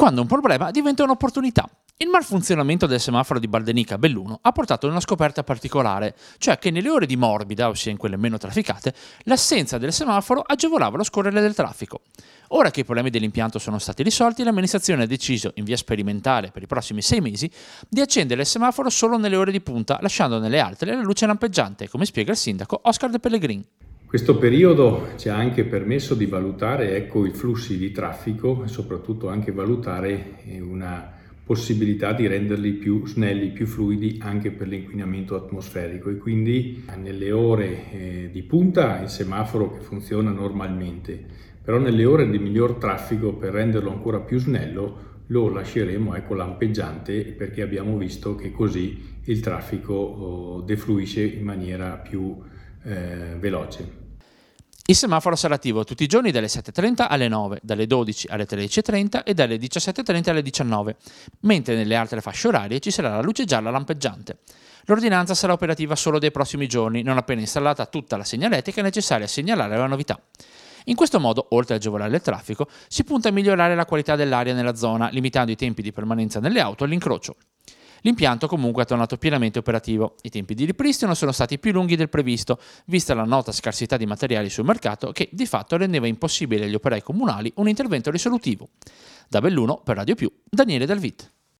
quando un problema diventa un'opportunità. Il malfunzionamento del semaforo di Baldenica a Belluno ha portato a una scoperta particolare, cioè che nelle ore di morbida, ossia in quelle meno trafficate, l'assenza del semaforo agevolava lo scorrere del traffico. Ora che i problemi dell'impianto sono stati risolti, l'amministrazione ha deciso, in via sperimentale per i prossimi 6 mesi, di accendere il semaforo solo nelle ore di punta, lasciando nelle altre la luce lampeggiante, come spiega il sindaco Oscar De Pellegrin. Questo periodo ci ha anche permesso di valutare i flussi di traffico e soprattutto anche valutare una possibilità di renderli più snelli, più fluidi anche per l'inquinamento atmosferico, e quindi nelle ore di punta il semaforo che funziona normalmente, però nelle ore di miglior traffico, per renderlo ancora più snello, lo lasceremo lampeggiante, perché abbiamo visto che così il traffico defluisce in maniera più veloce. Il semaforo sarà attivo tutti i giorni dalle 7.30 alle 9, dalle 12 alle 13.30 e dalle 17.30 alle 19, mentre nelle altre fasce orarie ci sarà la luce gialla lampeggiante. L'ordinanza sarà operativa solo dei prossimi giorni, non appena installata tutta la segnaletica necessaria a segnalare la novità. In questo modo, oltre a agevolare il traffico, si punta a migliorare la qualità dell'aria nella zona, limitando i tempi di permanenza nelle auto all'incrocio. L'impianto comunque è tornato pienamente operativo. I tempi di ripristino sono stati più lunghi del previsto, vista la nota scarsità di materiali sul mercato che di fatto rendeva impossibile agli operai comunali un intervento risolutivo. Da Belluno, per Radio Più, Daniele Dalvit.